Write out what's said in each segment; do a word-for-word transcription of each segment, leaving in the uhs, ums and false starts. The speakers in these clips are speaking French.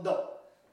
dedans.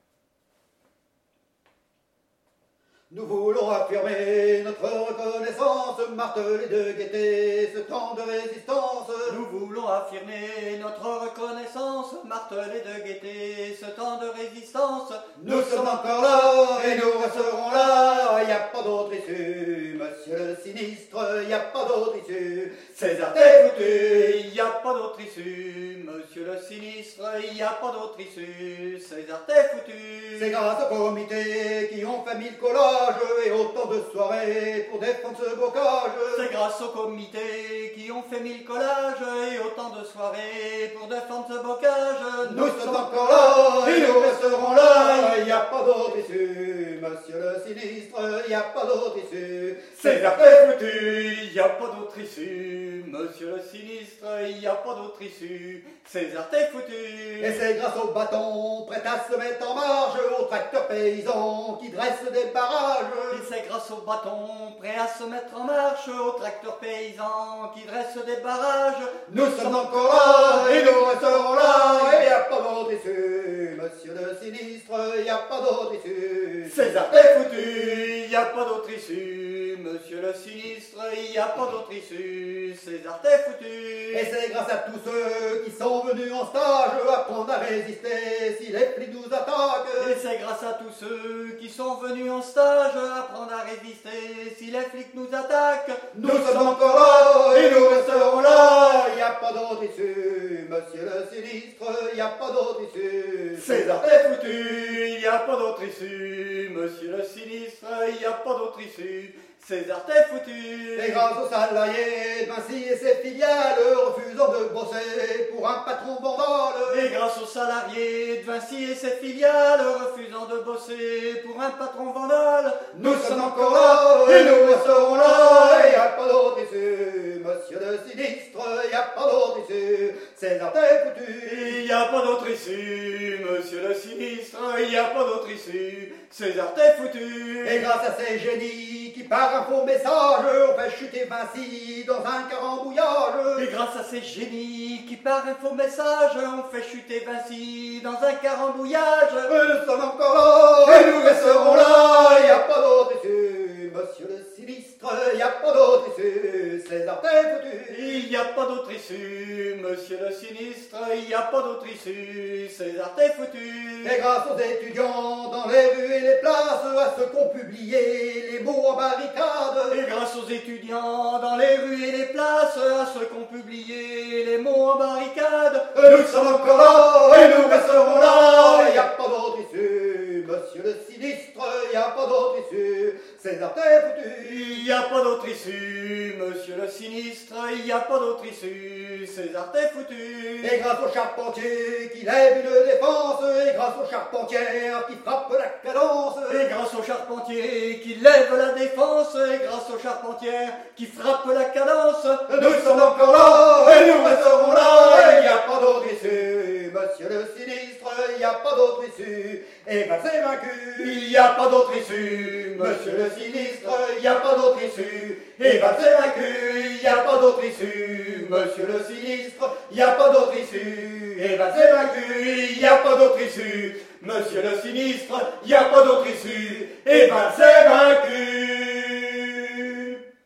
Nous voulons affirmer notre reconnaissance, marteler de gaieté ce temps de résistance. Nous voulons affirmer notre reconnaissance, marteler de gaieté ce temps de résistance. Nous sommes encore là et nous resterons là, y a pas d'autre issue, monsieur le sinistre, y a pas d'autre issue. César t'es foutu, y a pas d'autre issue, monsieur le sinistre, y a pas d'autre issue. César t'es foutu. C'est grâce au comité qui ont fait mille collages et autant de soirées pour défendre ce bocage. C'est grâce au comité qui ont fait mille collages et autant de soirées pour défendre ce bocage. Nous, nous sommes encore là et nous resterons là. Il n'y a pas d'autre issue, monsieur le sinistre, il n'y a pas d'autre issue. César t'es foutu, il n'y a pas d'autre issue, monsieur le sinistre, il n'y a pas d'autre issue. César t'es foutu. Et c'est grâce au bâton prêt à se mettre en marche, aux tracteurs paysans qui dressent des barrages. Et c'est grâce au bâton prêt à se mettre en marche, aux tracteurs paysans qui dressent des barrages. Nous, nous sommes encore là et nous resterons là. Il n'y a pas d'autre issue, monsieur le sinistre, il n'y a pas d'autre issue. César t'es foutu, il n'y a pas d'autre issue, monsieur le sinistre, il n'y a pas d'autre issue. César t'es foutu. Et c'est grâce à tous ceux qui sont venus en stage apprendre à résister si les flics nous attaquent. Et c'est grâce à tous ceux qui sont venus en stage apprendre à résister si les flics nous attaquent. Nous, nous sommes encore là et nous resterons là. Il n'y a pas d'autre issue, monsieur le sinistre, il n'y a pas d'autre issue. César t'es foutu, il n'y a pas d'autre issue, monsieur le sinistre, il n'y a pas d'autre issue. César t'es foutu. Et grâce aux salariés de Vinci et ses filiales refusant de bosser pour un patron vandale. Et grâce aux salariés de Vinci et ses filiales refusant de bosser pour un patron vandale. Nous, nous sommes encore là et nous resterons là. Il n'y a pas d'autre issue, monsieur le sinistre, il n'y a pas d'autre issue. César t'es foutu. Il n'y a pas d'autre issue, monsieur le sinistre, il n'y a pas d'autre issue. César t'es foutu. Et grâce à ces génies qui par un faux message ont fait chuter Vinci dans un carambouillage. Et grâce à ces génies qui par un faux message ont fait chuter Vinci dans un carambouillage. Nous sommes encore là et nous resterons là. Il n'y a pas d'autre issue, monsieur le sinistre, il n'y a pas d'autre issue. César t'es foutu. Il n'y a pas d'autre issue, monsieur le sinistre, il n'y a pas d'autre issue. César t'es foutu. Et grâce aux étudiants dans les rues et les places, à ceux qu'ont publié les mots en barricade. Et grâce aux étudiants dans les rues et les places, à ceux qu'ont publié les mots en barricade. Nous sommes encore là et nous resterons là. Il n'y a pas d'autre issue, monsieur le sinistre, il n'y a pas d'autre issue. César t'es foutu. Il n'y a pas d'autre issue, monsieur le sinistre, il n'y a pas d'autre issue. César t'es foutu. Et grâce aux charpentiers qui lèvent une défense, et grâce aux charpentières qui frappent la cadence, et grâce aux charpentiers qui lèvent la défense, et grâce aux charpentières qui frappent la cadence, nous sommes encore là et nous resterons là. Il n'y a pas d'autre issue, monsieur le sinistre, il n'y a pas d'autre issue. Et ben c'est vaincu. Il n'y a pas d'autre issue, monsieur le sinistre, il n'y a pas d'autre issue. Et ben c'est vaincu. Il n'y a pas d'autre issue, monsieur le sinistre, il n'y a pas d'autre issue. Et ben c'est vaincu. Il n'y a pas d'autre issue, monsieur le sinistre, il n'y a pas d'autre issue. Et ben c'est vaincu.